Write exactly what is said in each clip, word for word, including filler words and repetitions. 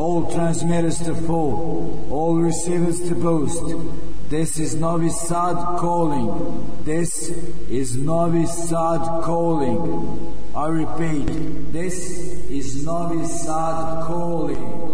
all transmitters to full, all receivers to boost. This is Novi Sad calling. This is Novi Sad calling. I repeat, this is Novi Sad calling.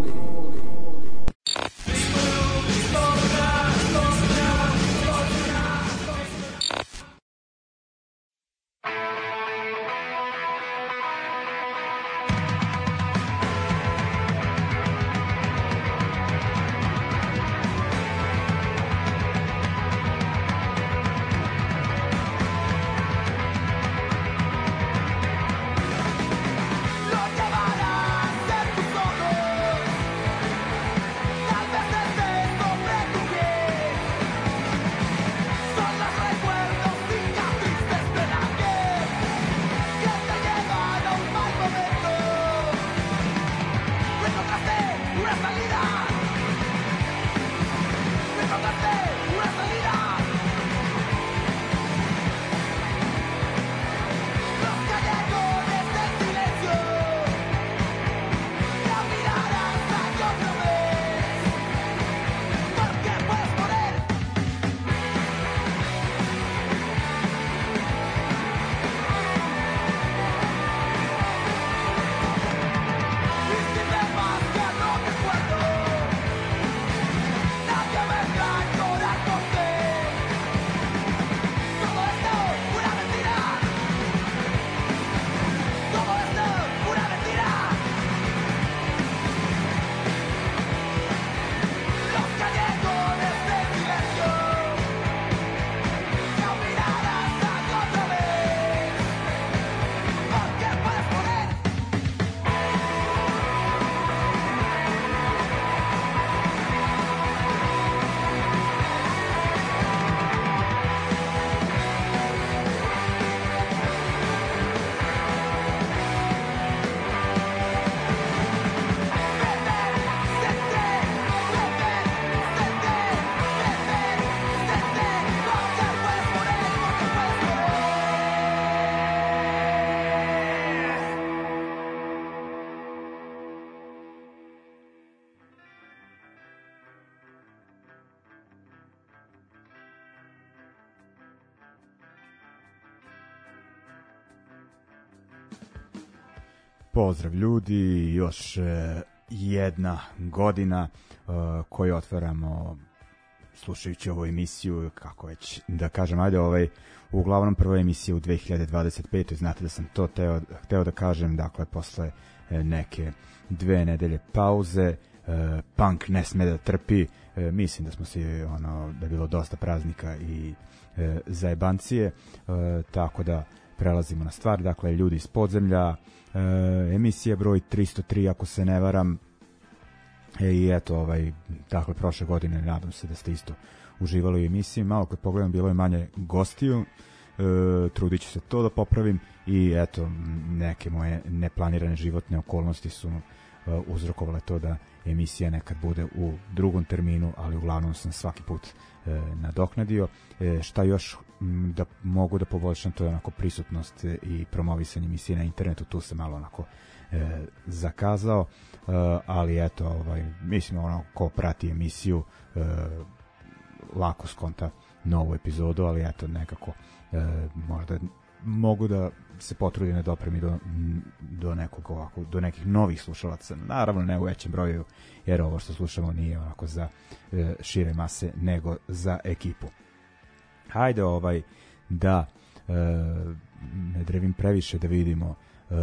Pozdrav ljudi, još e, jedna godina e, koju otvaramo slušajući ovu emisiju, kako već da kažem, ajde, ovaj, uglavnom prva emisija u dve hiljade dvadeset pete. Znate da sam to teo, hteo da kažem, dakle, posle e, neke dve nedelje pauze, e, punk ne sme da trpi, e, mislim da smo si, ono, da je bilo dosta praznika i e, zajebancije, e, tako da prelazimo na stvar. Dakle, ljudi iz podzemlja, e, emisija broj tristo tri, ako se ne varam, e, i eto, ovaj, dakle, prošle godine, nadam se da ste isto uživali u emisiji. Malo kad pogledam, bilo je manje gostiju, e, trudit ću se to da popravim i eto, neke moje neplanirane životne okolnosti su e, uzrokovale to da emisija nekad bude u drugom terminu, ali uglavnom sam svaki put e, nadoknadio. E, šta još m, da mogu da poboljšam, to je onako prisutnost i promovisanje emisije na internetu, tu sam malo onako e, zakazao, e, ali eto, ovaj, mislim, ono, ko prati emisiju e, lako skonta novu epizodu, ali eto, nekako e, možda mogu da se potrudim da dopremi do, do nekog ovako, do nekih novih slušalaca, naravno ne u većem broju, jer ovo što slušamo nije onako za e, šire mase, nego za ekipu. Hajde, ovaj, da e, ne drevim previše, da vidimo e,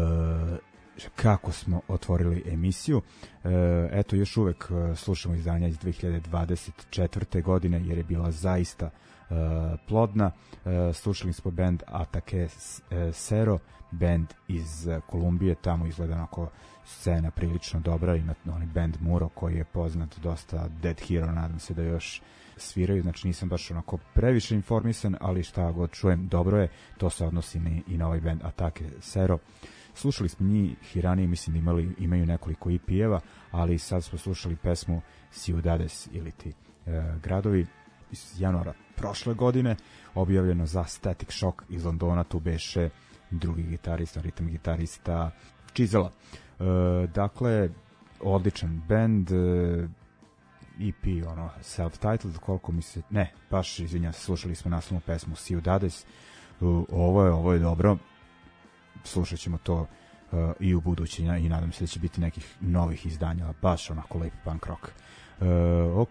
kako smo otvorili emisiju. E, eto, još uvek slušamo izdanja iz dve hiljade dvadeset četvrte godine, jer je bila zaista Uh, plodna. Uh, slušali smo band Atake Sero, band iz uh, Kolumbije, tamo izgleda onako scena prilično dobra, ima onaj band Muro koji je poznat dosta, Dead Hero, nadam se da još sviraju, znači nisam baš onako previše informisan, ali šta god čujem dobro je, to se odnosi ni, i na ovaj band Atake Sero. Slušali smo njih i ranije, mislim da imali, imaju nekoliko E P-eva, ali sad smo slušali pesmu Ciudades ili ti uh, gradovi iz januara prošle godine, objavljeno za Static Shock iz Londona, tu beše drugi gitarista, ritam gitarista Čizela. E, dakle, odličan band, uh, E P, ono, self-titled, koliko mi se, ne, baš, izvinjam se, slušali smo naslovnu pesmu Ciudades, uh, ovo je, ovo je dobro, slušat ćemo to uh, i u budući i nadam se da će biti nekih novih izdanja, baš onako lep punk rock. Uh, ok,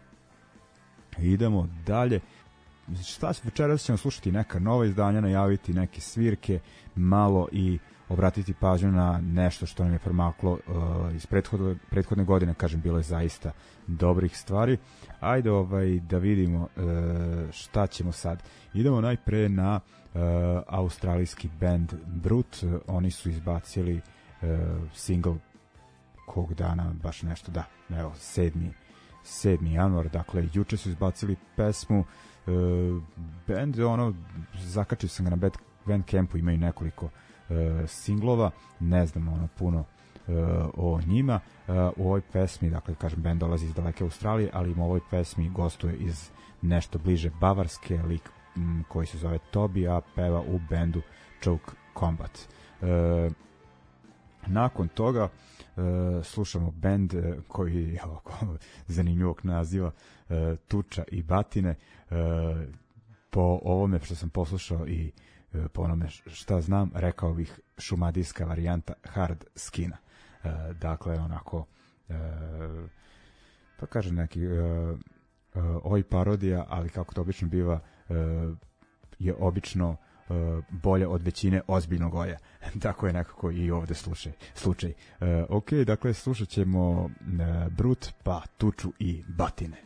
idemo dalje. Šta se, večeras ćemo slušati neka nova izdanja, najaviti neke svirke, malo i obratiti pažnju na nešto što nam je promaklo uh, iz prethodne, prethodne godine, kažem, bilo je zaista dobrih stvari. Ajde ovaj, da vidimo uh, šta ćemo sad. Idemo najpre na uh, australijski band Brute. Uh, oni su izbacili uh, single kog dana, baš nešto, da, evo, sedmi januar, dakle, juče su izbacili pesmu. Uh, band, ono, zakačio sam ga na Bandcampu, imaju nekoliko Uh, singlova, ne znam ono puno uh, o njima. Uh, u ovoj pesmi, dakle kažem, band dolazi iz daleke Australije, ali im u ovoj pesmi gostuje iz nešto bliže Bavarske, lik m, koji se zove Toby, a peva u bendu Choke Combat. Uh, nakon toga uh, slušamo band uh, koji je zanimljivog naziva uh, Tuča i batine. Uh, po ovome što sam poslušao i po onome šta znam, rekao bih šumadijska varijanta hard skina. E, dakle, onako e, pa kažem neki e, e, oj parodija, ali kako to obično biva, e, je obično e, bolje od većine ozbiljnog oja. Tako je nekako i ovde slušaj, slučaj. E, ok, dakle, slušat ćemo e, Brut, pa Tuču i batine.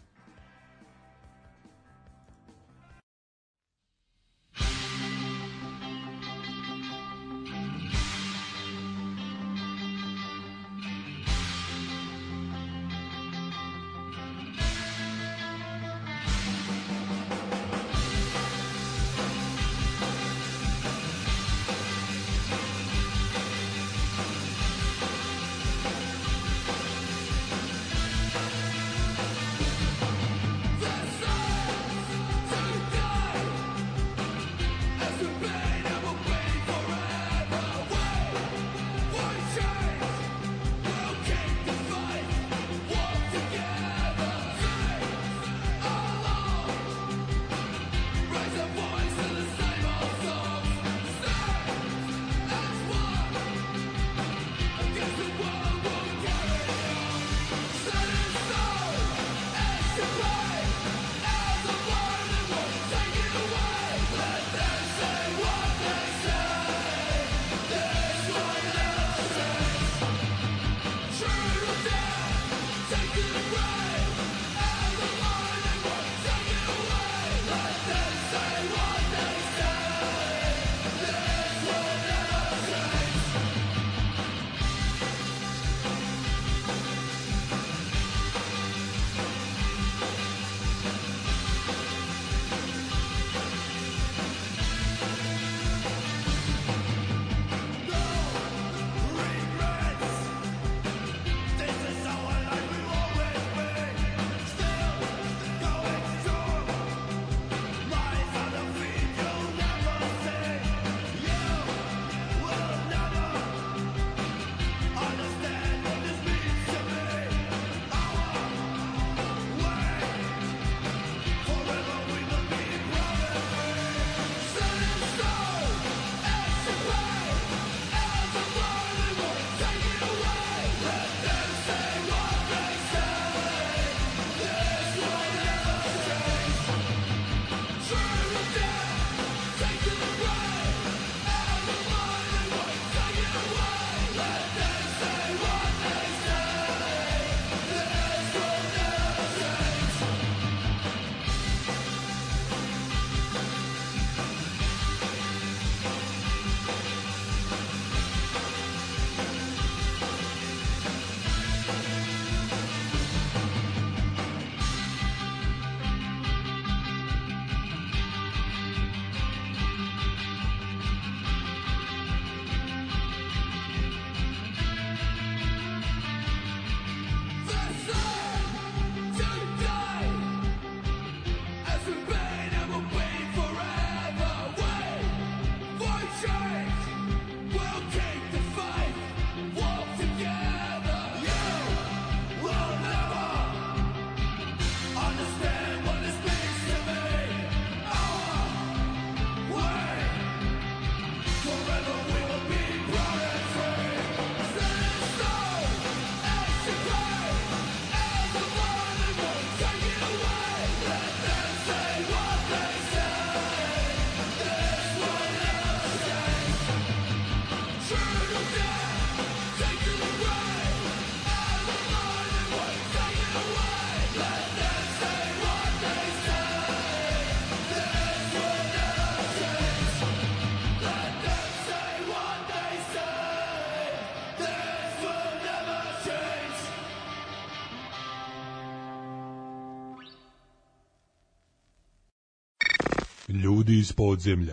Ljudi iz podzemlja.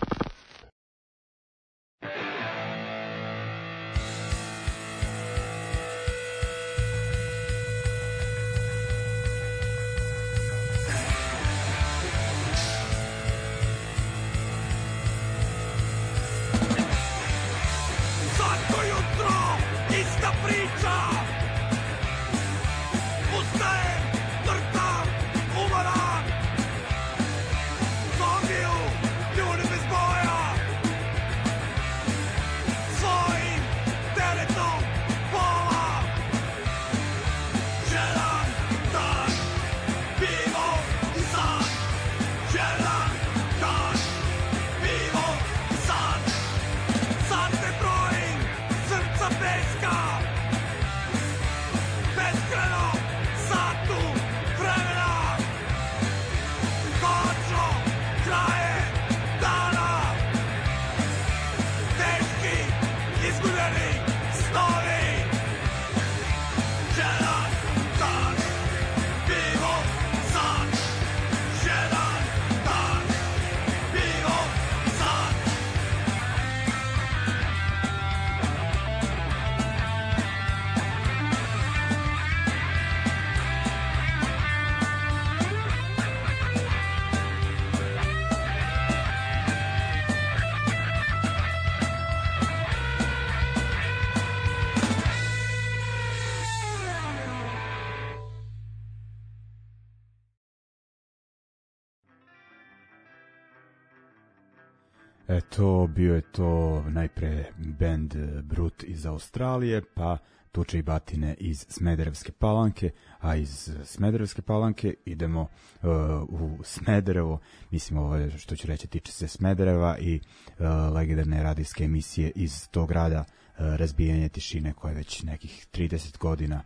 Eto, bio je to najpre band Brut iz Australije, pa Tuče i batine iz Smederevske Palanke, a iz Smederevske Palanke idemo uh, u Smederevo, mislim ovo što ću reći tiče se Smedereva i uh, legendarne radijske emisije iz tog grada, uh, Razbijanje tišine, koje već nekih trideset godina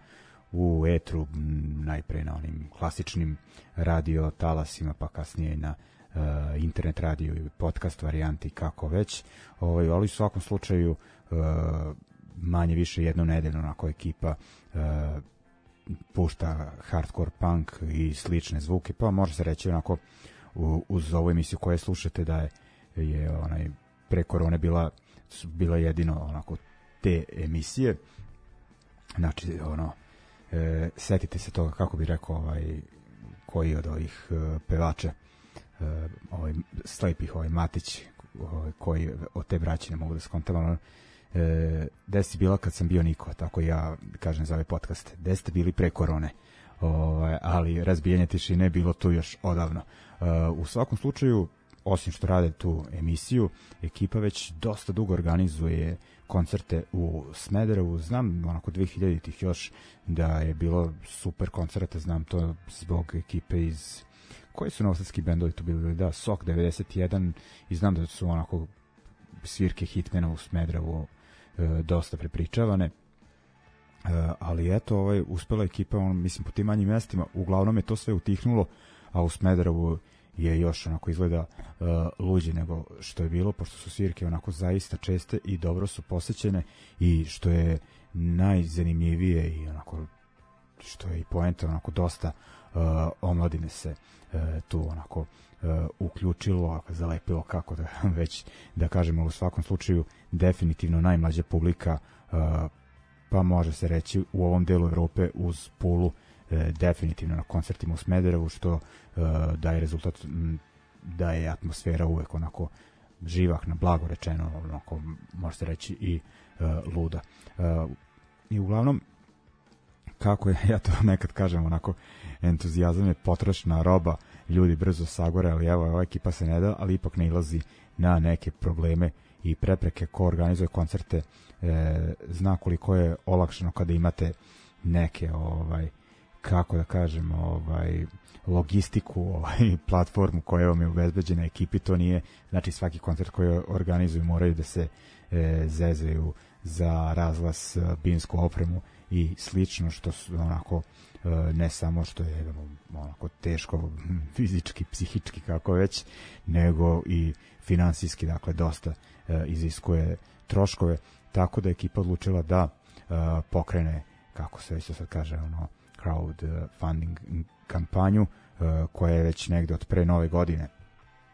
u etru, najpre na onim klasičnim radio talasima, pa kasnije na Uh, internet radio i podcast varijanti, kako već, ovaj, ali u svakom slučaju uh, manje više jednom nedeljno onako ekipa uh, pušta hardcore punk i slične zvuke, pa može se reći onako u, uz ovu emisiju koju slušate da je, je onaj pre korone bila, bila jedino onako te emisije, znači ono e, setite se toga, kako bi rekao ovaj, koji od ovih e, pevača Uh, ovaj Slepih, ovaj Matić, ovaj, koji od te braće ne mogu da skontam, ono, e, gde si bila kad sam bio Niko, tako ja kažem za ovaj podcast, gde ste bili pre korone, ovaj, ali Razbijanje tišine je bilo tu još odavno. Uh, u svakom slučaju, osim što rade tu emisiju, ekipa već dosta dugo organizuje koncerte u Smederevu. Znam onako dve hiljaditih još da je bilo super koncerta, znam to zbog ekipe iz, koji su novosadski bendovi tu bili, da, Sok devedeset jedan, i znam da su onako svirke Hitmana u Smederevu e, dosta prepričavane, e, ali eto, ovaj, uspela ekipa, on, mislim, po tim manjim mestima, uglavnom je to sve utihnulo, a u Smederevu je još onako izgleda uh, luđe nego što je bilo, pošto su svirke onako zaista česte i dobro su posećene, i što je najzanimljivije i onako što je i poenta, onako dosta uh, omladine se uh, tu onako uh, uključilo, zalepilo, kako da već da kažemo, u svakom slučaju definitivno najmlađa publika, uh, pa može se reći u ovom delu Evrope uz Pulu, definitivno na koncertima u Smederevu, što uh, daje rezultat m, da je atmosfera uvek onako živahna, blago rečeno, onako može se reći i uh, luda. Uh, I uglavnom, kako je, ja to nekad kažem, onako entuzijazam je potrošna roba, ljudi brzo sagore, ali evo, ova ekipa se ne da, ali ipak ne ilazi na neke probleme i prepreke. Ko organizuje koncerte e, zna koliko je olakšano kada imate neke ovaj kako da kažem, ovaj logistiku, ovaj platformu koja vam je obezbeđena ekipi. To nije, znači svaki koncert koji organizuju moraju da se e, zezaju za razglas, binsku opremu i slično, što su onako e, ne samo što je onako teško fizički, psihički, kako već, nego i finansijski, dakle dosta e, iziskuje troškove, tako da je ekipa odlučila da e, pokrene, kako se već sad kaže, ono crowdfunding kampanju, uh, koja je već negde od pre nove godine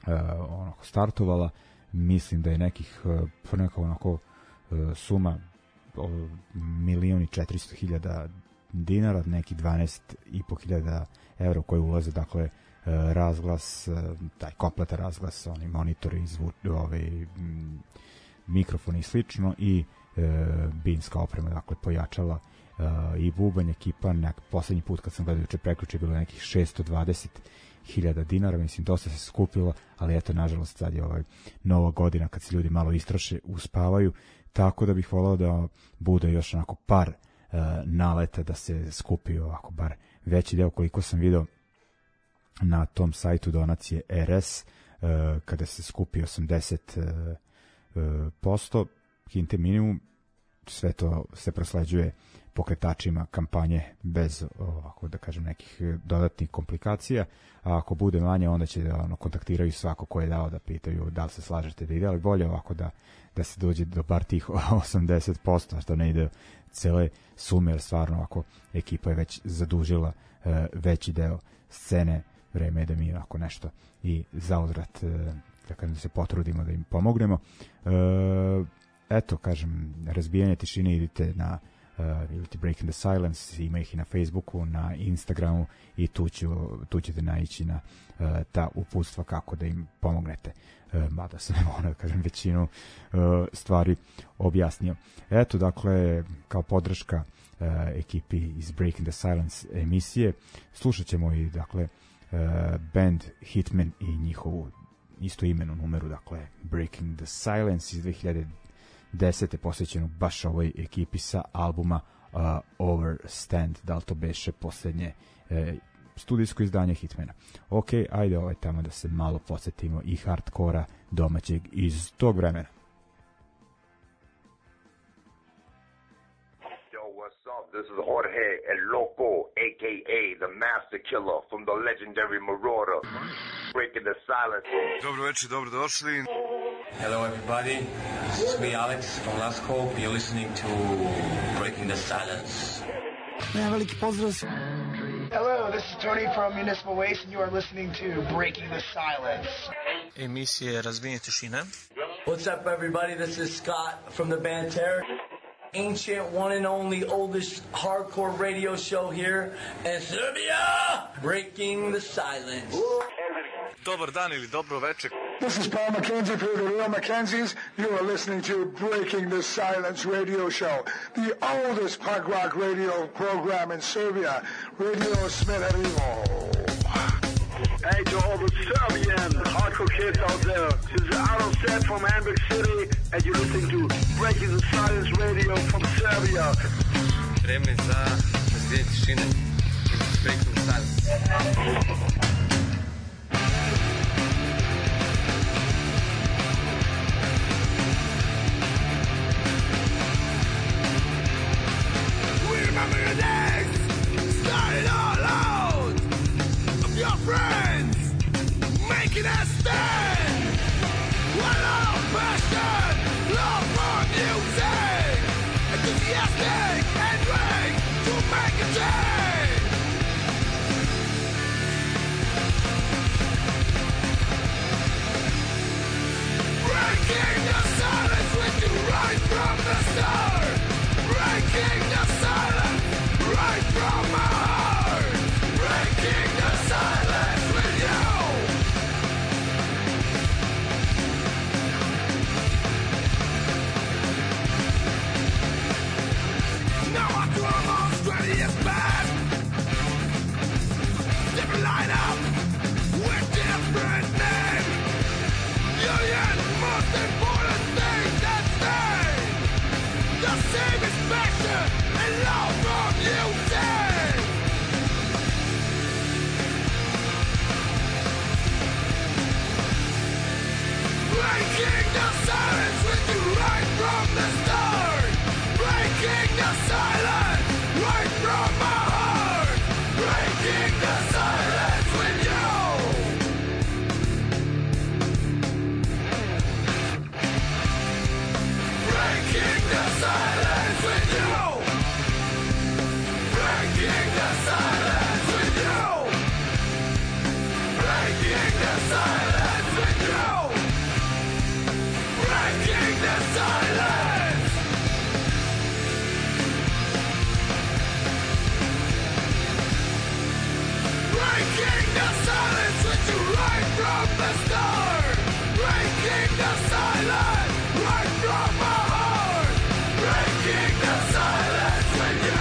onako startovala. Mislim da je nekih uh, neka onako uh, suma uh, milion i četiristo hiljada dinara, nekih dvanaest i po hiljada evra koji ulaze, dakle uh, razglas, uh, taj kompletan razglas, oni monitori, zvu, ovaj, m, mikrofoni i slično, i uh, binska oprema, dakle pojačala uh, i bubanj. Ekipa, nek, poslednji put kad sam gledao juče prekjuče, bilo nekih šesto dvadeset hiljada dinara, mislim dosta se skupilo, ali eto, nažalost sad je ovaj nova godina kad se ljudi malo istroše, uspavaju, tako da bih volao da bude još onako par uh, naleta, da se skupi ovako bar veći deo, koliko sam video na tom sajtu donacije R S, uh, kada se skupi osamdeset posto uh, uh, hinte minimum, sve to se prosleđuje pokretačima kampanje bez, ovako da kažem, nekih dodatnih komplikacija, a ako bude manje, onda će da ono, kontaktiraju svako ko je dao, da pitaju da li se slažete da ide, ali bolje ovako da, da se dođe do bar tih osamdeset posto, što ne ide cele sume, jer stvarno ovako ekipa je već zadužila e, veći deo scene. Vreme je da mi ovako nešto i zauzvrat, e, da kažem, da se potrudimo da im pomognemo. E, eto, kažem, razbijanje tišine, idite na Uh, ili ti Breaking the Silence, ima ih i na Facebooku, na Instagramu, i tu, ću, tu ćete naići na uh, ta uputstva kako da im pomognete, uh, mada sam ono da kažem većinu uh, stvari objasnio. Eto, dakle, kao podrška uh, ekipi iz Breaking the Silence emisije slušat ćemo i, dakle, uh, band Hitman i njihovu isto imenu numeru, dakle Breaking the Silence iz dve hiljade desete, posvećenu baš ovoj ekipi sa albuma uh, Overstand, da li to beše poslednje eh, studijsko izdanje Hitmana. Ok, ajde ovaj tamo da se malo podsjetimo i hardkora domaćeg iz tog vremena. This is Jorge El Loco, a k a the Master Killer from the legendary Marauder, Breaking the Silence. Dobro večer, dobro došli. Hello everybody, this is me Alex from Last Hope. You're listening to Breaking the Silence. Ja, veliki pozdrav. Hello, this is Tony from Municipal Waste and you are listening to Breaking the Silence. Emisije Razbijenje tišine. What's up everybody, this is Scott from the band Terror. Ancient, one and only, oldest hardcore radio show here in Serbia, Breaking the Silence. Dobar dan ili dobro večer. This is Paul McKenzie for the Real Mackenzies. You are listening to Breaking the Silence radio show, the oldest punk rock radio program in Serbia, Radio Smederevo. Hey to all the Serbian hardcore kids out there, this is Arnold Seth from Hamburg City, and you're listening to Breaking the Silence radio from Serbia. Spremni za razbijenje tišine i Breaking the Silence. Remember your days, started all out of your friends, making a stand. One of passion, love for music, enthusiastic and ready to make a change. Breaking the silence with you right from the start. Breaking the silence right from my heart. Breaking the silence with you. Now after almost twenty years past, different lineup with different names. Union, most important thing that stays the same is passion and love from music. Breaking the silence with you right from the start. Breaking the silence right from my heart. Breaking the silence with you. Breaking the silence with you. Breaking the silence with you. Breaking the silence with you. the silence with you right from the start. Breaking the silence right from my heart. Breaking the silence with you.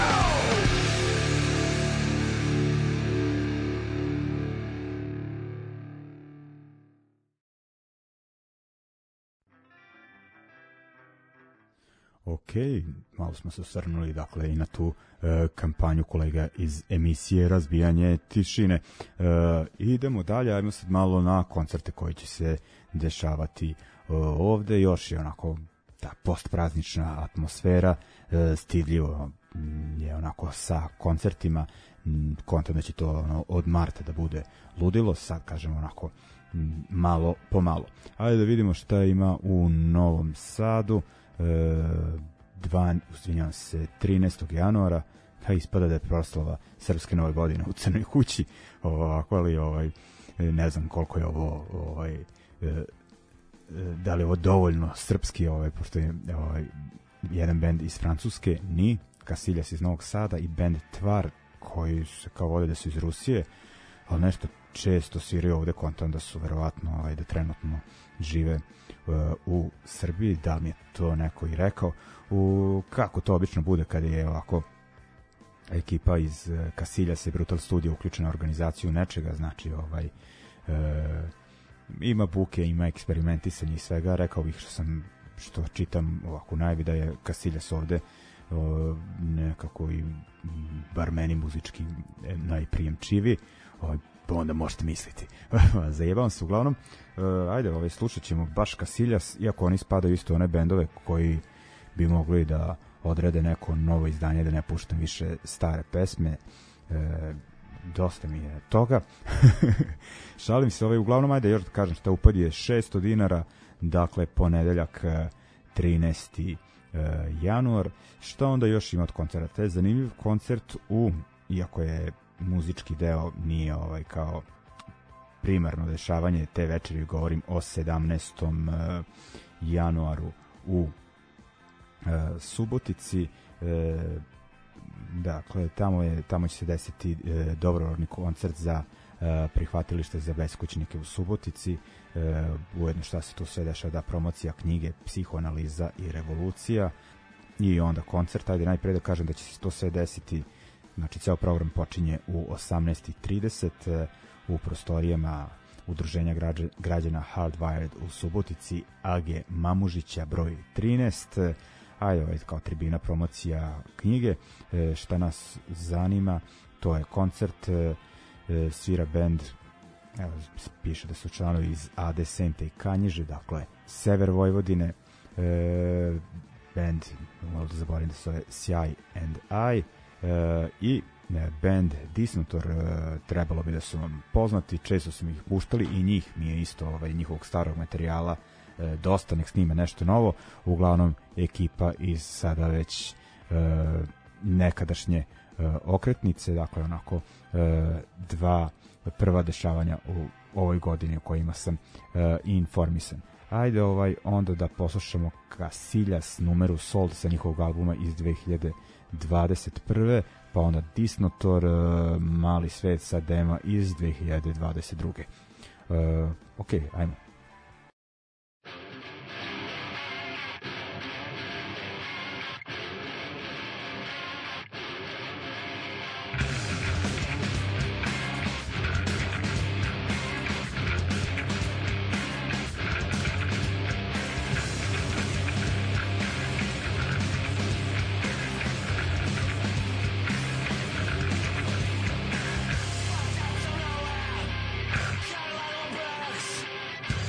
Ok, malo smo se osvrnuli dakle i na tu e, kampanju kolega iz emisije Razbijanje tišine. E, idemo dalje, ajmo sad malo na koncerte koji će se dešavati e, ovde, još je onako ta postpraznična atmosfera, e, stidljivo je onako sa koncertima, kontam da će to ono, od marta da bude ludilo, sad kažemo onako malo po malo. Ajde da vidimo šta ima u Novom Sadu. Dva, uzvinjam se, trinaestog januara, kaj ispada da je proslava Srpske nove godine u Crnoj kući, ovako, ali ovaj, ne znam koliko je ovo ovaj, da li je ovo dovoljno srpski, ovaj, pošto je ovaj, jedan bend iz Francuske, Ni, Casillas iz Novog Sada i bend Tvar, koji se kao vode da su iz Rusije, ali nešto često sviraju ovde, kontam da su verovatno ovaj, da trenutno žive u Srbiji, da mi je to neko i rekao. U, kako to obično bude kada je ovako ekipa iz Casillas i Brutal Studio uključena u organizaciju nečega, znači ovaj e, ima buke, ima eksperimentisanje i svega. Rekao bih što sam što čitam ovako najavi da je Casillas ovde o, nekako i bar meni muzički najprijemčiviji, ovaj, onda možete misliti. Zajebavam se uglavnom. Uh, ajde, ovaj, slušat ćemo baš Casillas, iako oni spadaju isto one bendove koji bi mogli da odrede neko novo izdanje, da ne puštam više stare pesme. Uh, dosta mi je toga. Šalim se, ovaj, uglavnom, ajde još da kažem šta upad je šesto dinara, dakle ponedeljak trinaesti januar. Šta onda još ima od koncerta? Je zanimljiv koncert u, iako je muzički deo nije ovaj kao primarno dešavanje te večeri, govorim o sedamnaestom januaru u e, Subotici. E, dakle, tamo, je, tamo će se desiti e, dobrovoljni koncert za e, prihvatilište za beskućnike u Subotici. E, ujedno šta se tu sve dešava, da promocija knjige Psihoanaliza i revolucija i onda koncert. Ajde najpre da kažem da će se to sve desiti. Znači, ceo program počinje u osamnaest i trideset u prostorijama Udruženja građana Hardwired u Subotici, A G Mamužića broj trinaest. Ajde, ovaj kao tribina promocija knjige. E, šta nas zanima, to je koncert, e, svira bend, evo, piše da su članovi iz Ade, Sente i Kanjiže, dakle, sever Vojvodine. E, bend, malo da zaboravim da se zove Sjaj and I. Uh, i ne, band Disnotor, uh, trebalo bi da su vam poznati, često su mi ih puštali i njih mi je isto ovaj, njihovog starog materijala uh, dosta, nek snime nešto novo. Uglavnom ekipa iz sada već uh, nekadašnje uh, okretnice, dakle onako uh, dva prva dešavanja u ovoj godini u kojima sam uh, informisan. Ajde ovaj onda da poslušamo Casillas numeru Sold sa njihovog albuma iz dve hiljade dvadeset prve, pa onda Disnotor, Mali svet sa dema iz dve hiljade dvadeset druge. Uh, ok, ajmo. Shut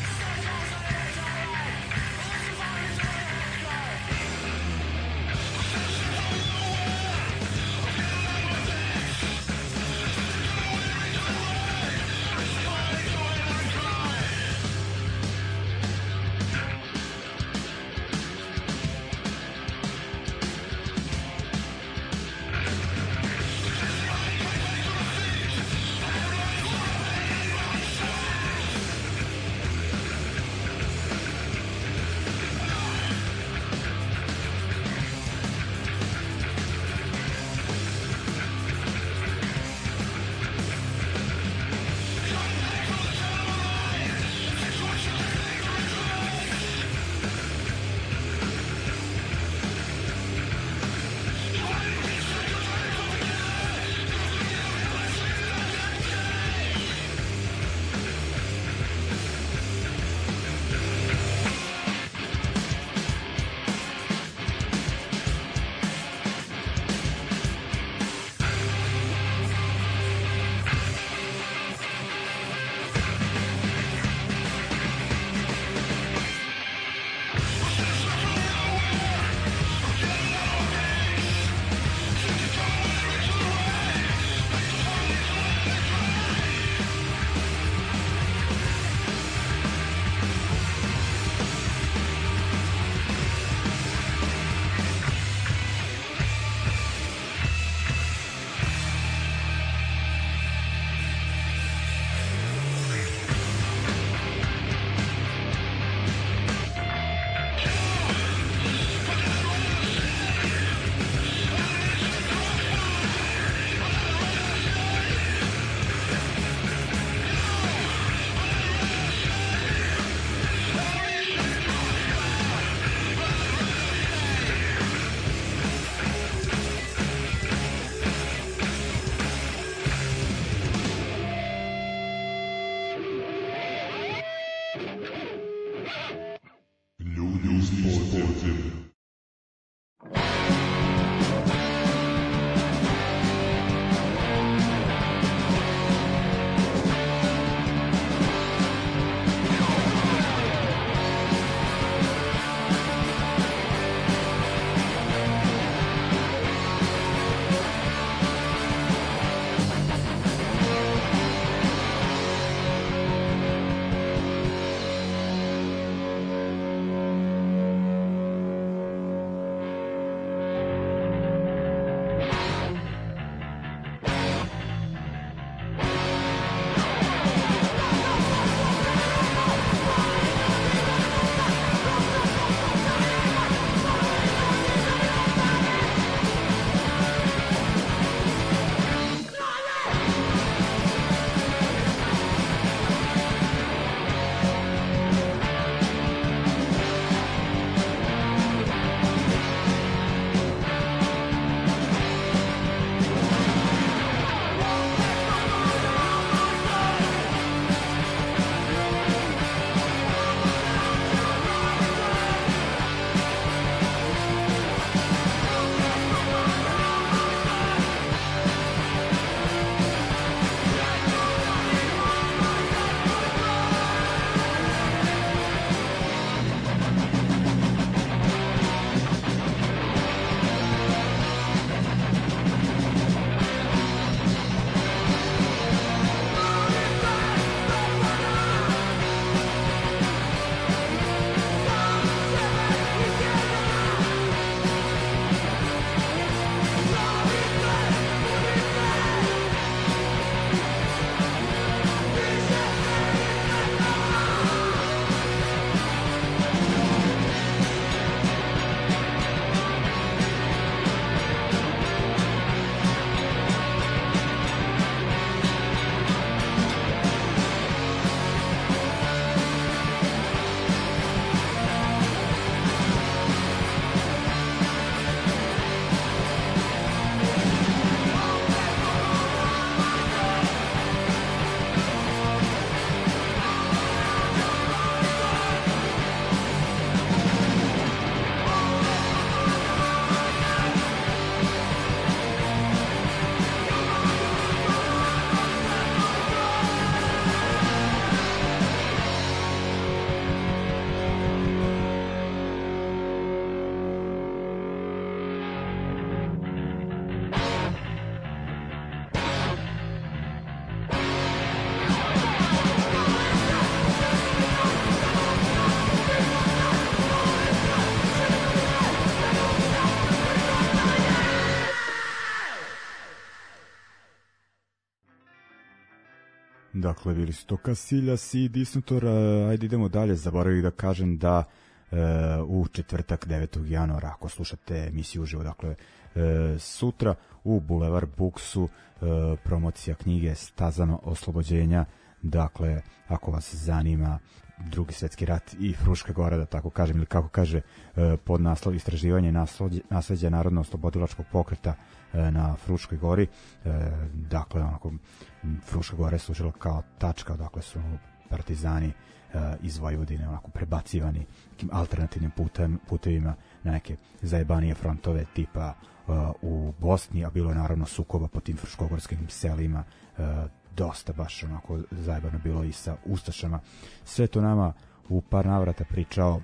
Dakle, bili su to Casillas i Disnutor. Ajde idemo dalje, zaboravih da kažem da e, u četvrtak devetog januara, ako slušate emisiju uživo, dakle e, sutra u Boulevard Booksu e, promocija knjige Stazama oslobođenja. Dakle, ako vas zanima Drugi svjetski rat i Fruška Gora, da tako kažem, ili kako kaže e, pod naslov istraživanje nasleđa narodno-oslobodilačkog pokreta e, na Fruškoj Gori. E, dakle, onako, Fruška Gora je služila kao tačka, dakle su partizani e, iz Vojvodine onako prebacivani nekim alternativnim putem, putevima na neke zajebanije frontove tipa e, u Bosni, a bilo je naravno sukoba po tim fruškogorskim selima, e, dosta baš onako zajebano bilo i sa ustašama. Sve to nama u par navrata pričao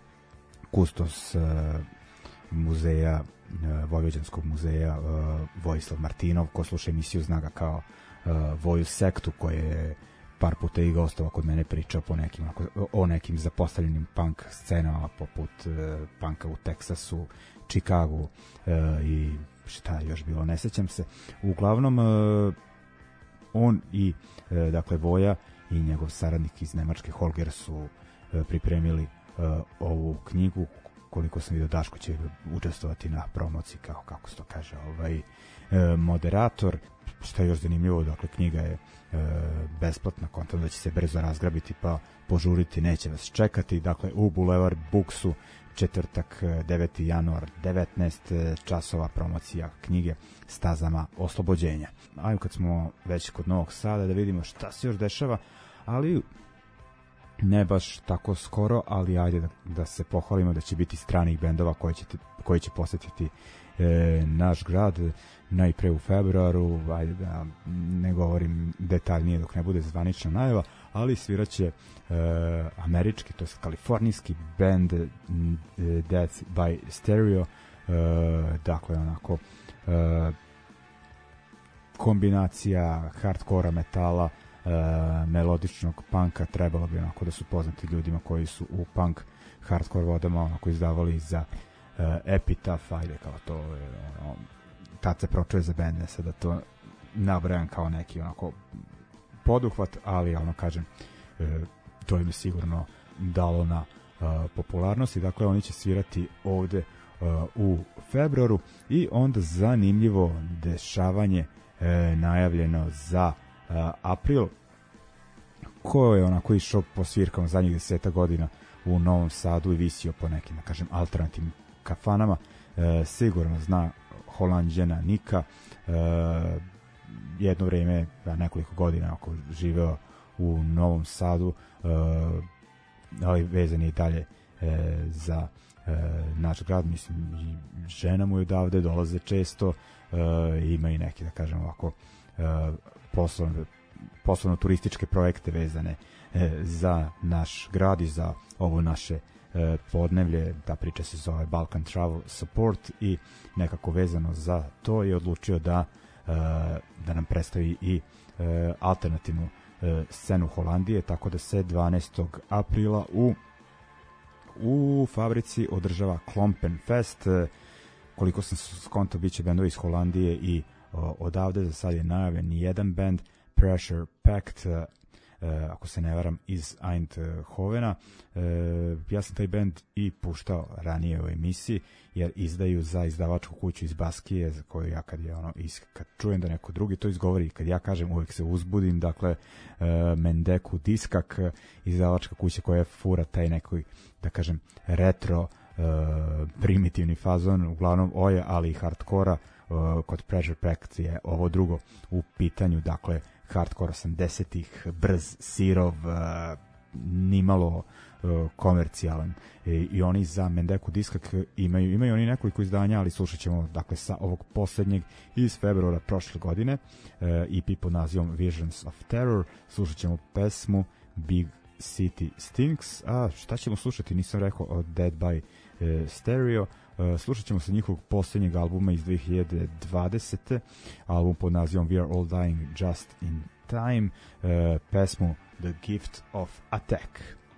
kustos uh, muzeja, uh, Vojvođanskog muzeja uh, Vojislav Martinov, ko sluša emisiju zna ga kao uh, Voju sektu, koji je par puta i gostova kod mene pričao po nekim, onako, o nekim zapostavljenim punk scenama poput uh, punka u Teksasu, Čikagu uh, i šta je još bilo, ne sećam se. Uglavnom uh, on i e, dakle Voja i njegov saradnik iz Nemačke Holger su e, pripremili e, ovu knjigu. Koliko sam vidio, Daško će učestvovati na promociji kao, kako se to kaže, ovaj e, moderator. Šta je još zanimljivo, dakle knjiga je e, besplatna, kontam da će se brzo razgrabiti, pa požuriti, neće vas čekati. Dakle u Boulevard Booksu četvrtak deveti januar, devetnaest časova, promocija knjige Stazama oslobođenja. Ajmo kad smo već kod Novog Sada da vidimo šta se još dešava, ali ne baš tako skoro, ali ajde da, da se pohvalimo da će biti stranih bendova koji će, koji će posetiti e, naš grad najpre u februaru, ajde da ne govorim detaljnije dok ne bude zvanična najava, ali sviraće e, američki, to je kalifornijski band e, Death by Stereo, e, dakle onako e, kombinacija hardkora, metala, e, melodičnog punka, trebalo bi onako da su poznati ljudima koji su u punk hardcore vodama onako izdavali za e, Epitaph, ajde kao to e, ono, tad se pročuje za band, ne sad da to nabrajam kao neki onako poduhvat, ali ono kažem e, to im je sigurno dalo na e, popularnosti. Dakle oni će svirati ovde e, u februaru i onda zanimljivo dešavanje e, najavljeno za e, april, ko je onako išao po svirkama zadnjih deseta godina u Novom Sadu i visio po nekim, da kažem, alternativnim kafanama, e, sigurno zna Holanđana Nika, e, jedno vreme, ja, nekoliko godina ako živeo u Novom Sadu, e, ali vezan je i dalje e, za e, naš grad, mislim i žena mu je odavde, dolaze često, e, ima i neki, da kažem ovako, e, poslovno, poslovno turističke projekte vezane e, za naš grad i za ovo naše e, podnevlje. Ta priča se zove Balkan Travel Support i nekako vezano za to je odlučio da e, da nam predstavi i e, alternativnu e, scenu Holandije, tako da se dvanaestog aprila u u fabrici održava Klompen Fest. E, koliko sam skontao, bit će bendovi iz Holandije i o, odavde za sad je najavljen jedan band, Pressure Pact, e, ako se ne varam, iz Eindhovena. E, ja sam taj band i puštao ranije u emisiji, jer izdaju za izdavačku kuću iz Baskije, za koju ja kad, je ono, is, kad čujem da neko drugi to izgovori, kad ja kažem, uvijek se uzbudim. Dakle, e, Mendeku Diskak, izdavačka kuća koja fura taj nekoj, da kažem, retro, e, primitivni fazon, uglavnom oje, ali i hardkora. E, kod Pressure Pact je ovo drugo u pitanju, dakle, hardcore osamdesetih, brz, sirov, uh, nimalo uh, komercijalan. E, i oni za Mendeku Diskak imaju, imaju oni nekoliko izdanja, ali slušat ćemo, dakle, sa ovog posljednjeg iz februara prošle godine, uh, E P pod nazivom Visions of Terror. Slušat ćemo pesmu Big City Stinks. A šta ćemo slušati, nisam rekao, od Dead by uh, Stereo. Uh, slušat ćemo sa njihovog posljednjeg albuma iz dve hiljade dvadesete. album pod nazivom We Are All Dying Just in Time, uh, pesmu The Gift of Attack.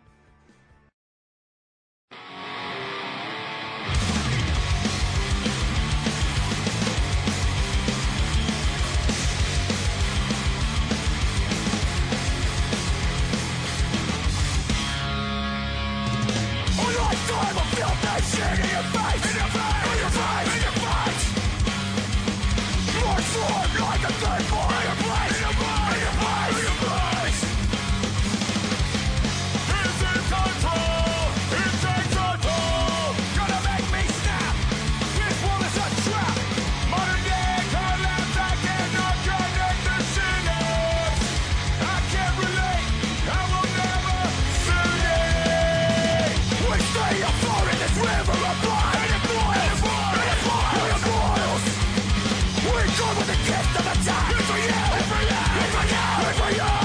Shit in your face, in your face, in your face, in your face. March forward like a third boy in your place, in your face, in your face, in your face. This is control, it takes a toll. Gonna make me snap, this world is a trap. Modern day collapse, I cannot connect the synapse. I can't relate, I will never see. We stay afloat in this river of blood, and it boils, and it boils, and it boils, and it boils. We go with the gift of attack. It's for you, it's for you, it's for you, it's for you.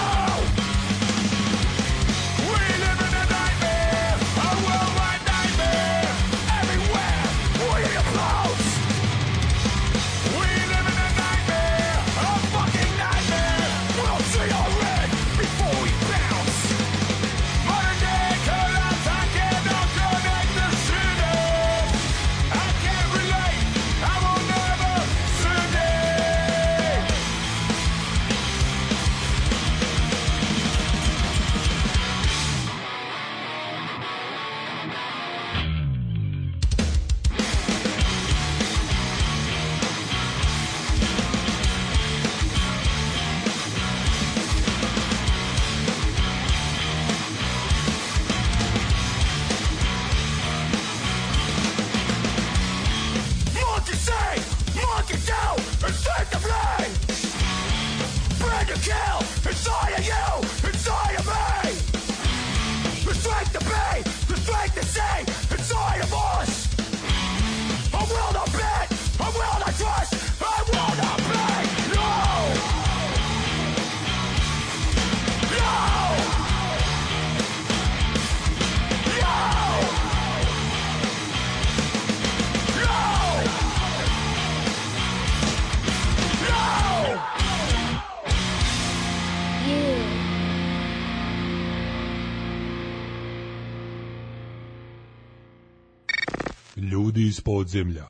We live in a nightmare, a worldwide nightmare. Everywhere we implode. We live in a nightmare, a fucking nightmare. We'll see our red before we bounce. Modern day collapse, I cannot connect the synapse. I can't relate, I will never sedate. Monkey say, monkey do, instinctively. Bring to kill, inside of you, inside of me. flesh, I wanna be you. You. Ljudi iz podzemlja.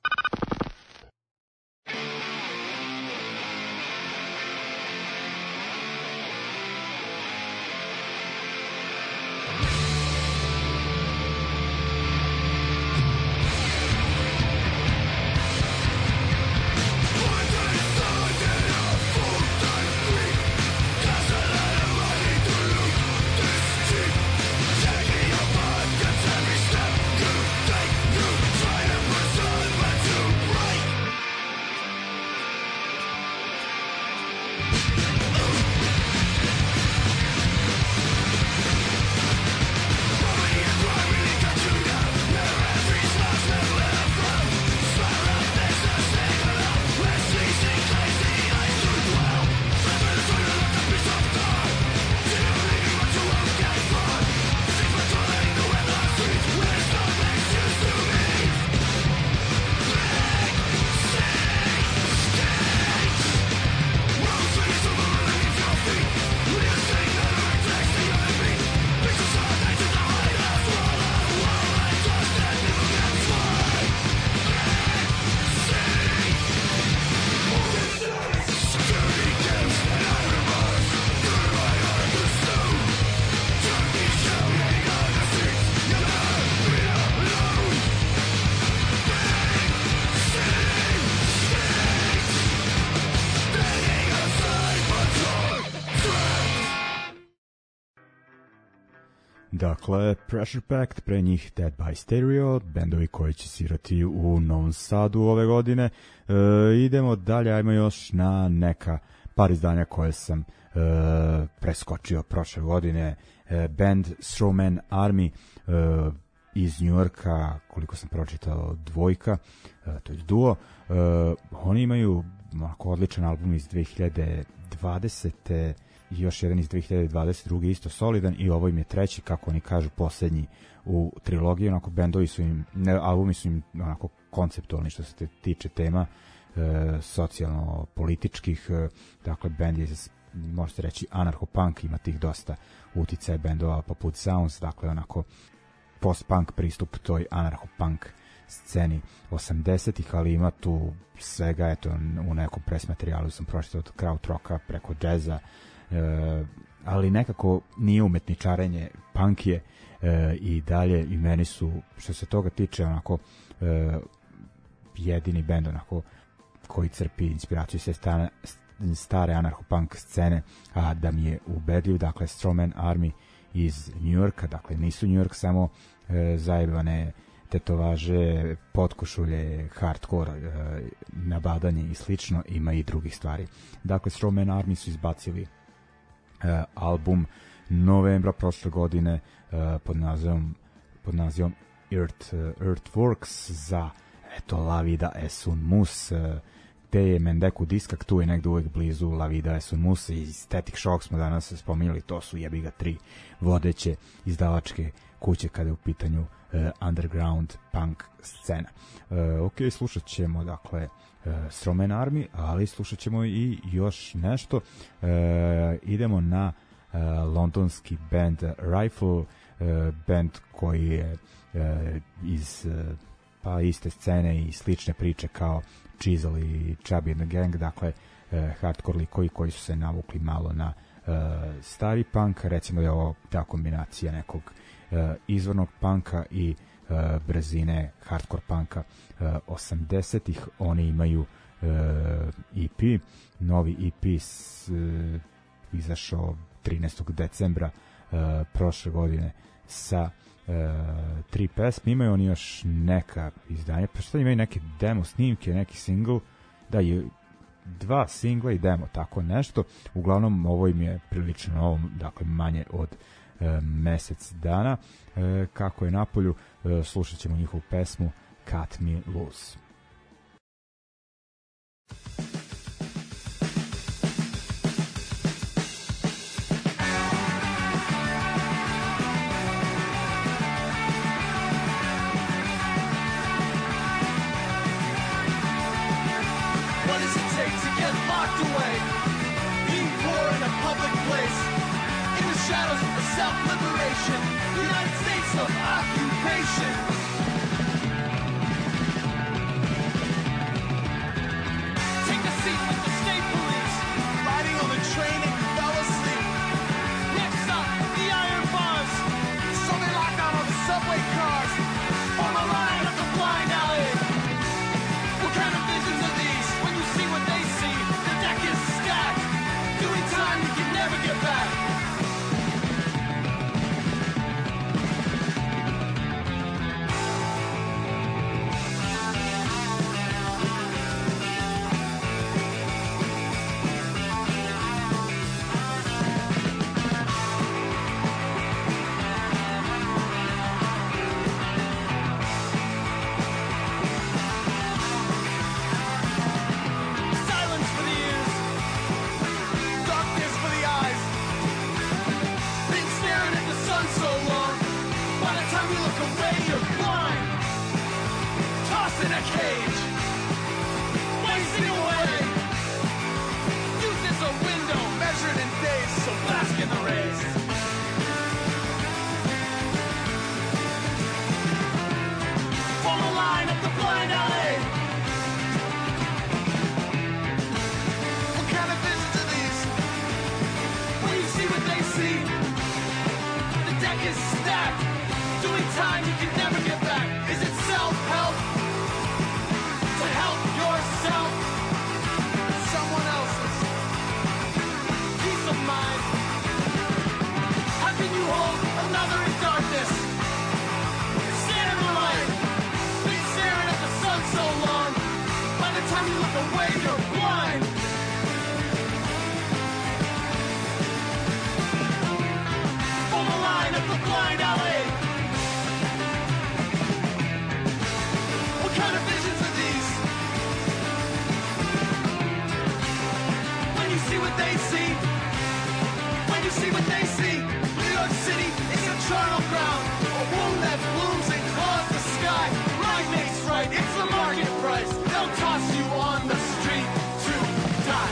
Dakle, Pressure Pact, pre njih Dead by Stereo, bendovi koji će svirati u Novom Sadu ove godine. E, idemo dalje, ajmo još na neka par izdanja koje sam e, preskočio prošle godine. E, band Strawman Army e, iz Njujorka, koliko sam pročitao, dvojka, e, to je duo. E, oni imaju onako odličan album iz dve hiljade dvadesete i još jedan iz dve hiljade dvadeset druge isto solidan, i ovo im je treći, kako oni kažu, posljednji u trilogiji. Onako, bendovi su im, ne, albumi su im onako konceptualni što se tiče tema e, socijalno-političkih. E, dakle, bend je, možete reći, anarcho-punk, ima tih dosta uticaja bendova poput Sounds, dakle onako post-punk pristup toj anarcho-punk sceni osamdesetih, ali ima tu svega, eto, u nekom press materijalu sam pročitao od krautrocka preko džeza, e, ali nekako nije umetničarenje, punk je e, i dalje, i meni su, što se toga tiče, onako e, jedini bend onako koji crpi inspiraciju sve stane, stare anarcho-punk scene, a da mi je ubedljiv. Dakle, Strawman Army iz Njujorka, dakle nisu Njujork samo e, zajebane tetovaže, potkošulje, hardcore, e, nabadanje i slično, ima i drugih stvari. Dakle, Strawman Army su izbacili e, album novembra prošle godine e, pod nazivom pod nazivom Earth, Earthworks za eto La Vida es un mus, e, gde je Mendeku Diskak, tu je negde uvek blizu La Vida es un mus, i Static Shock smo danas spominjali, to su jebi ga tri vodeće izdavačke kuće kada je u pitanju uh, underground punk scena. Uh, ok, slušat ćemo dakle uh, Strawman Army, ali slušat ćemo i još nešto. Uh, idemo na uh, londonski band Rifle, uh, band koji je uh, iz uh, pa iste scene i slične priče kao Chisel i Chubby and the Gang, dakle uh, hardcore likovi koji su se navukli malo na uh, stari punk. Recimo da je ovo ta kombinacija nekog Uh, izvornog punka i uh, brzine hardcore punka uh, osamdesetih. Oni imaju uh, E P, novi E P s, uh, izašao trinaestog decembra uh, prošle godine sa uh, tri pesme. Imaju oni još neka izdanja, pa šta imaju neke demo snimke, neki single, da je dva singla i demo, tako nešto. Uglavnom ovo im je prilično novo, dakle manje od E, mesec dana. E, kako je napolju, e, slušat ćemo njihovu pesmu Cut Me Loose. What does it take to get locked away? Being poor in a public place. In the shadows of self-liberation. The United States of occupation. Take a seat with the state police. Riding on the train and you fell asleep. Next stop, the iron bars. So they lock down all the subway cars. Form a line up the blind alley. What kind of visions are these? When you see what they see, the deck is stacked. Doing time you can never get back. Silence for the ears, darkness for the eyes. Been staring at the sun so long, by the time you look away you're blind. Tossed in a cage, wasting away. Youth is a window measured in days, so bask in the rays. Form a line up the blind alley. What kind of visions are these? When you see what they see, the deck is stacked. Doing time you can never get back. Is it self-help? To help yourself? Someone else's peace of mind. How can you hold another in darkness? Stand in the light. Been staring at the sun so long. By the time you look away, you're blind. Form a line up the blind alley. What kind of visions are these? When you see what they see, when you see what they see, New York City is a charnel ground, a wound that blooms and claws the sky. Right makes right, it's the market price. They'll toss you on the street to die.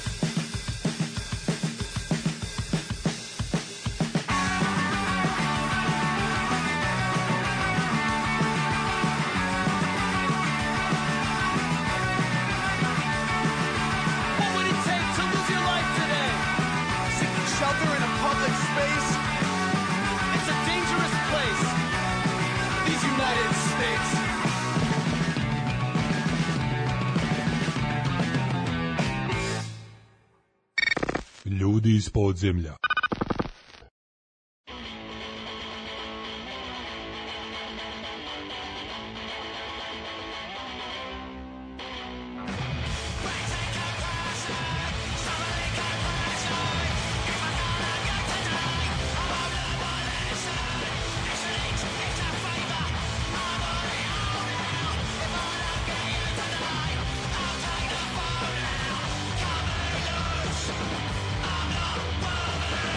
What would it take to lose your life today? Seeking shelter in a public space? It's a dangerous place. These United States. Ljudi iz podzemlja. I'm not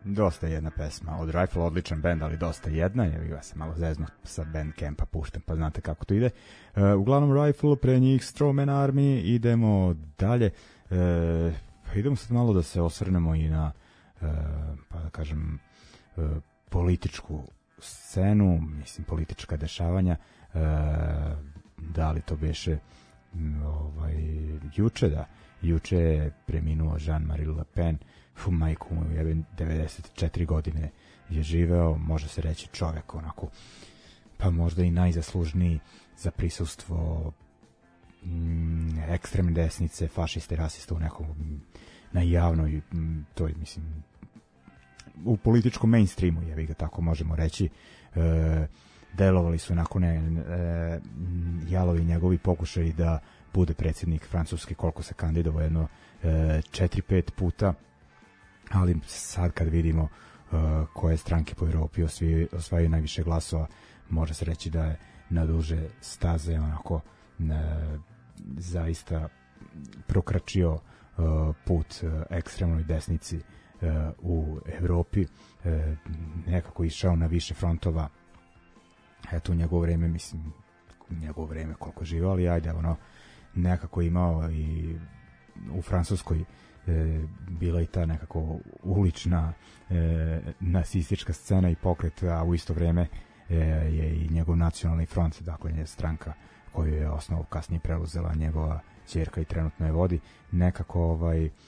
dosta jedna pesma od Rifle, odličan bend, ali dosta jedna, jer ja sam malo zezno sa Bandcampa puštem, pa znate kako to ide. Uh, uglavnom Rifle, pre njih Strawman Army, idemo dalje. Uh, idemo sad malo da se osvrnemo i na, uh, pa da kažem, uh, političku scenu, mislim politička dešavanja, uh, da li to beše um, ovaj, juče, da, juče je preminuo Jean-Marie Le Pen, fu majku mu jebe, devedeset četiri godine je živeo, može se reći čovjek onako, pa možda i najzaslužniji za prisustvo mm, ekstremne desnice, fašiste, rasiste u nekom na javnoj, m, to je mislim u političkom mainstreamu, jebi ga tako možemo reći. E, delovali su nakon ne, e, jalovi njegovi pokušaji da bude predsjednik Francuske, koliko se kandidovao, jedno e, četiri pet puta, ali sad kad vidimo uh, koje stranke po Evropi osvijaju, osvajaju najviše glasova, može se reći da je na duže staze onako ne, zaista prokračio uh, put uh, ekstremnoj desnici uh, u Evropi, uh, nekako išao na više frontova. Eto, u njegovo vreme, mislim, u njegovo vreme koliko živao, ali ajde, ono, nekako imao i u Francuskoj E, bila i ta nekako ulična e, nasistička scena i pokret, a u isto vrijeme e, je i njegov nacionalni front, dakle je stranka koju je osnovu kasnije preuzela njegova ćerka i trenutno je vodi, nekako ovaj e,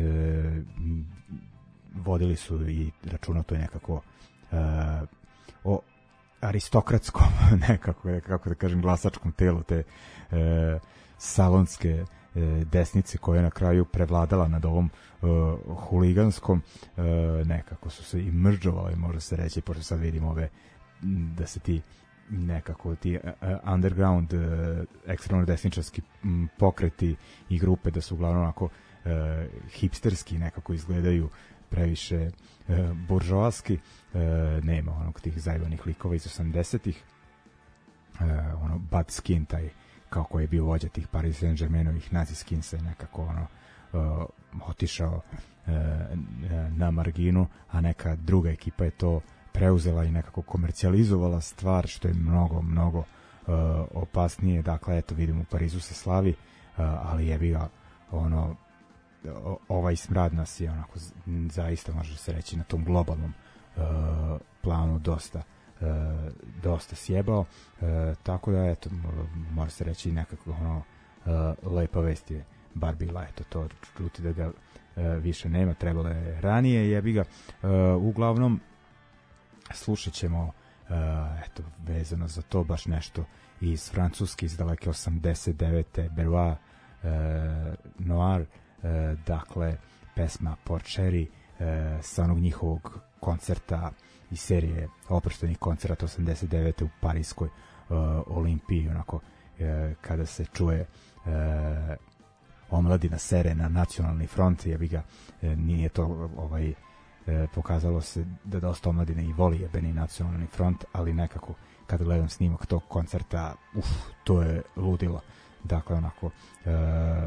vodili su i računato je nekako e, o aristokratskom nekako, kako da kažem, glasačkom telu te e, salonske desnice koja je na kraju prevladala nad ovom uh, huliganskom, uh, nekako su se i mržovali, može se reći, pošto sad vidimo ove da se ti nekako ti uh, underground uh, ekstremno desničarski um, pokreti i grupe da su uglavnom onako uh, hipsterski, nekako izgledaju previše uh, buržoaski, uh, nema onog tih zajbanih likova iz osamdesetih, uh, ono Bud Skin, taj kao koji je bio vođa tih Paris Saint-Germainovih nazi skinsa, nekako ono uh, otišao uh, na marginu, a neka druga ekipa je to preuzela i nekako komercijalizovala stvar, što je mnogo, mnogo uh, opasnije. Dakle, eto, vidimo u Parizu se slavi, uh, ali je bio ono, ovaj smrad nas je onako zaista, može se reći, na tom globalnom uh, planu dosta Uh, dosta sjebao, uh, tako da eto, mora se reći nekako ono uh, lepa vest je bar bila, eto to čuti da ga uh, više nema, trebalo je ranije, jebi ga. Uh, uglavnom slušat ćemo uh, eto, vezano za to baš nešto iz Francuske iz daleke osamdeset devete Berois uh, Noir, uh, dakle pesma Porcheri uh, sa onog njihovog koncerta i serije oproštenih koncerata osamdeset devete u Pariskoj uh, Olimpiji, onako uh, kada se čuje uh, omladina sere na nacionalni front, jebi ga, uh, nije to ovaj, uh, pokazalo se da dosta omladine i voli jebeni nacionalni front, ali nekako kad gledam snimak tog koncerta, uf, to je ludilo. Dakle, onako uh,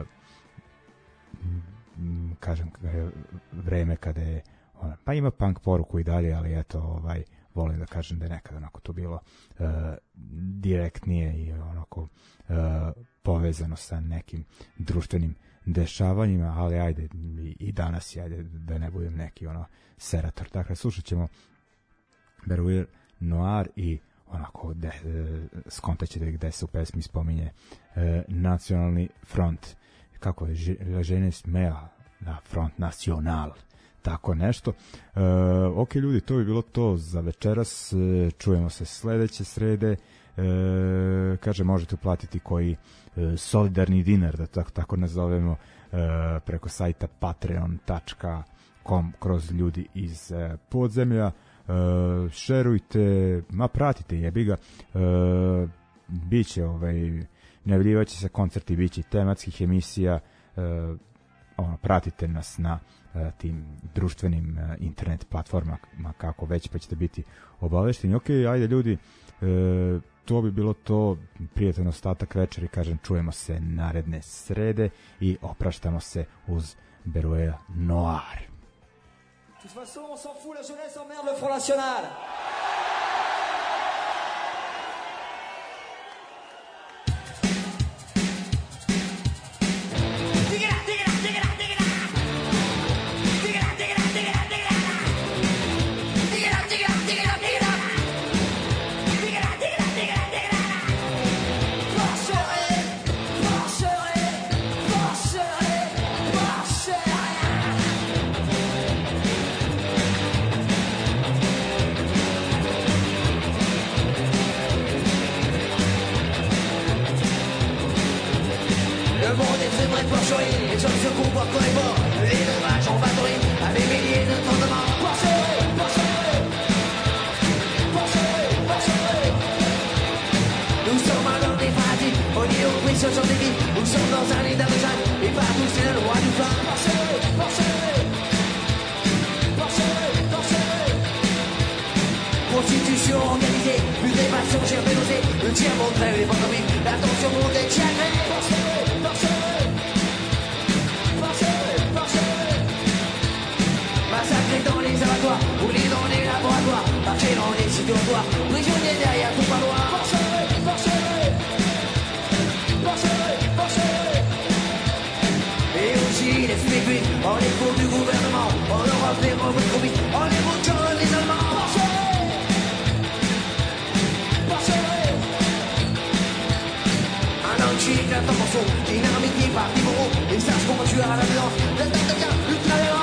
m, kažem, vreme kada je ona, pa ima punk poruku i dalje, ali eto, ovaj, volim da kažem da je nekada onako to bilo uh, direktnije i onako uh, povezano sa nekim društvenim dešavanjima, ali ajde, i, i danas je, ajde, da ne budem neki ono serator. Dakle, slušat ćemo Berois Noir i onako de, uh, skontaćete gde se u pesmi spominje uh, nacionalni front, kako je La Jeunesse Mea na Front National, tako nešto. E, ok, ljudi, to bi bilo to za večeras. E, čujemo se sledeće srede. E, kaže, možete uplatiti koji e, solidarni dinar, da tako, tako nazovemo, e, preko sajta patreon tačka com kroz ljudi iz e, podzemlja. E, šerujte, ma pratite, jebi ga. E, biće, ovaj, najavljivaće se koncerti, biće tematskih emisija. E, ono, pratite nas na uh, tim društvenim uh, internet platformama kako već, pa ćete biti obavešteni. Ok, ajde ljudi, uh, to bi bilo to, prijatan ostatak večeri, kažem, čujemo se naredne srede i opraštamo se uz Berois Noir. De toute façon, on s'en fout, la jeunesse emmerde le Front National. Les hommes se comportent comme les morts, les dommages en batterie, à des milliers de temps de mort. Porcherie, porcherie, porcherie, porcherie. Nous sommes un homme définitif, on y est au prix sur des vies. Nous sommes dans un lit d'avocats, et partout c'est le roi du flanc. Porcherie, porcherie, porcherie, porcherie. Constitution organisée, plus des passions germélosées. Le tiers monde crève les banques vives, l'attention monde est tiagrée. Porcherie, porcherie. Massacrés dans les abattoirs, brûlés dans les laboratoires, marchés dans les sites dortoirs, prisonniers derrière tout parloir. Porcherie, porcherie, porcherie, porcherie. Et aussi les fumées cuites, en écho du gouvernement, en Europe les mauvais commis, en les moutons les Allemands. Porcherie, porcherie. Un antique, un temps morceau, dynamité par Tibourou, et sache comment tu as la violence, le temps devient ultra-violent.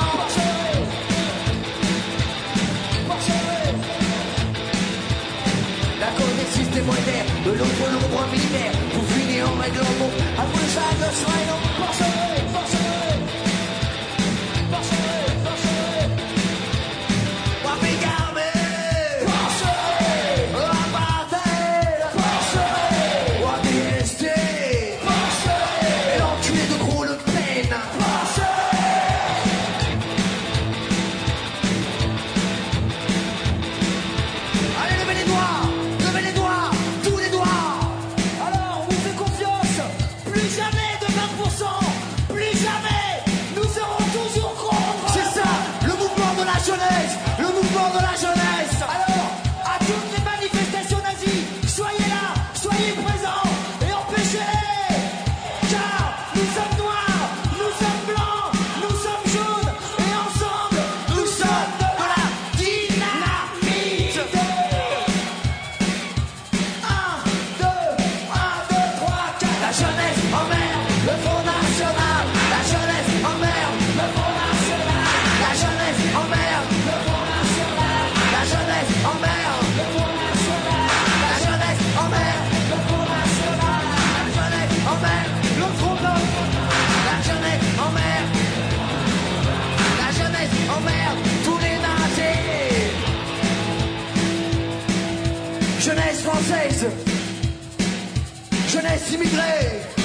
La cause des systèmes monétaires, de l'autre le droit militaire, pour finir en règle en bon, après ça de soin non. Porcherie, porcherie, porcherie, porcherie. Wapigarme, porcherie, apartheid, porcherie, wapieste, porcherie, et l'enculé de gros Le Pen, porcherie. Allez, levez les doigts. Le mouvement de la jeunesse. Alors, à toutes les manifestations nazies, soyez là, soyez présents et empêchez-les. Car nous sommes noirs, nous sommes blancs, nous sommes jaunes et ensemble, nous sommes de la dynamite. Un, deux, un, deux, trois, quatre. La jeunesse emmerde le Front National. La jeunesse emmerde le Front National. La jeunesse emmerde le Front National. La jeunesse emmerde le Front National. La jeunesse emmerde le Front National. La jeunesse emmerde le Front National. La jeunesse emmerde. La jeunesse emmerde tous les nazis. Jeunesse française, jeunesse immigrée.